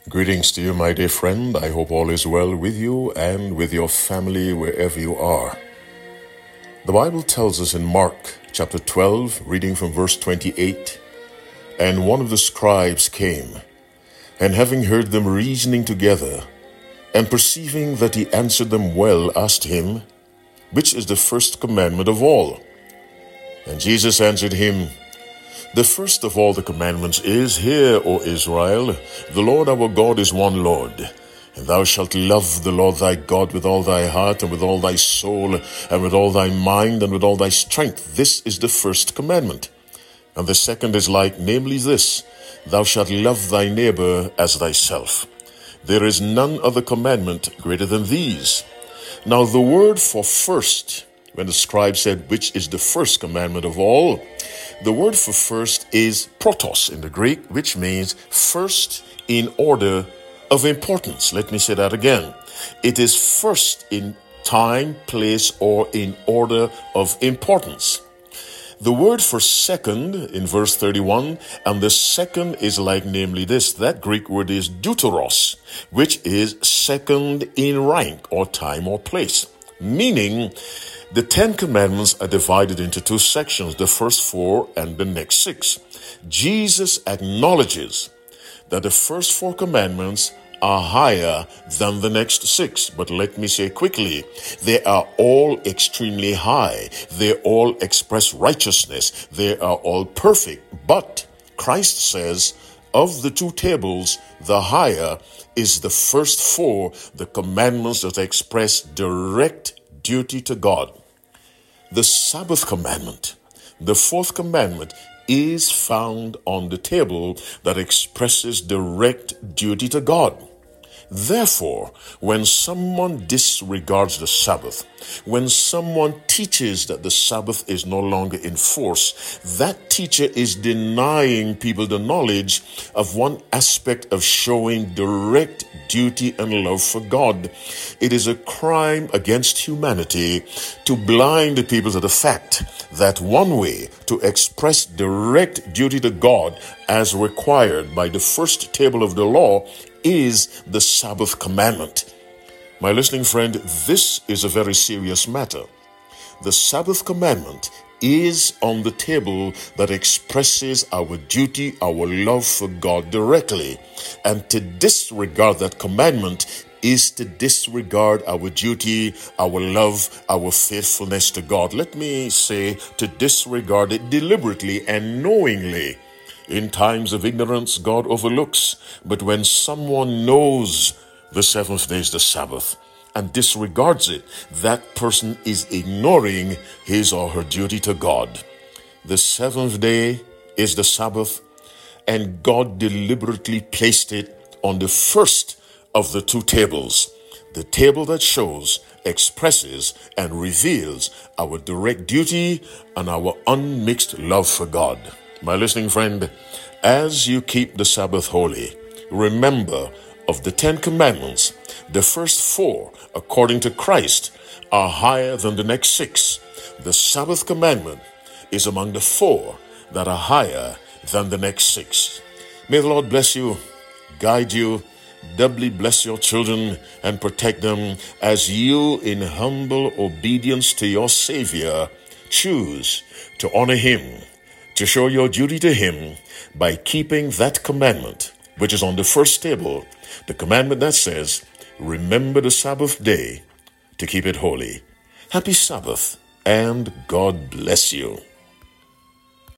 Greetings to you, my dear friend. I hope all is well with you and with your family wherever you are. The Bible tells us in Mark chapter 12, reading from verse 28, "And one of the scribes came, and having heard them reasoning together, and perceiving that he answered them well, asked him, Which is the first commandment of all? And Jesus answered him, The first of all the commandments is, Hear, O Israel, the Lord our God is one Lord. And thou shalt love the Lord thy God with all thy heart, and with all thy soul, and with all thy mind, and with all thy strength. This is the first commandment. And the second is like, namely this, Thou shalt love thy neighbor as thyself. There is none other commandment greater than these. Now the word for first, when the scribe said, which is the first commandment of all, the word for first is protos in the Greek, which means first in order of importance. Let me say that again. It is first in time, place, or in order of importance. The word for second in verse 31, and the second is like namely this. That Greek word is deuteros, which is second in rank or time or place. Meaning, the 10 commandments are divided into two sections, the first 4 and the next 6. Jesus acknowledges that the first 4 commandments are higher than the next 6. But let me say quickly, they are all extremely high. They all express righteousness. They are all perfect. But Christ says, of the two tables, the higher is the first 4, the commandments that express direct duty to God. The Sabbath commandment, the 4th commandment, is found on the table that expresses direct duty to God. Therefore, when someone disregards the Sabbath, when someone teaches that the Sabbath is no longer in force, that teacher is denying people the knowledge of one aspect of showing direct duty and love for God. It is a crime against humanity to blind the people to the fact that one way to express direct duty to God as required by the first table of the law is the Sabbath commandment. My listening friend, this is a very serious matter. The Sabbath commandment is on the table that expresses our duty, our love for God directly. And to disregard that commandment is to disregard our duty, our love, our faithfulness to God. Let me say, to disregard it deliberately and knowingly. In times of ignorance, God overlooks. But when someone knows the seventh day is the Sabbath and disregards it, that person is ignoring his or her duty to God. The seventh day is the Sabbath, and God deliberately placed it on the first of the two tables. The table that shows, expresses, and reveals our direct duty and our unmixed love for God. My listening friend, as you keep the Sabbath holy, remember of the 10 commandments, the first 4, according to Christ, are higher than the next 6. The Sabbath commandment is among the 4 that are higher than the next 6. May the Lord bless you, guide you, doubly bless your children, and protect them as you, in humble obedience to your Savior, choose to honor Him, to show your duty to Him by keeping that commandment, which is on the first table, the commandment that says, remember the Sabbath day to keep it holy. Happy Sabbath, and God bless you.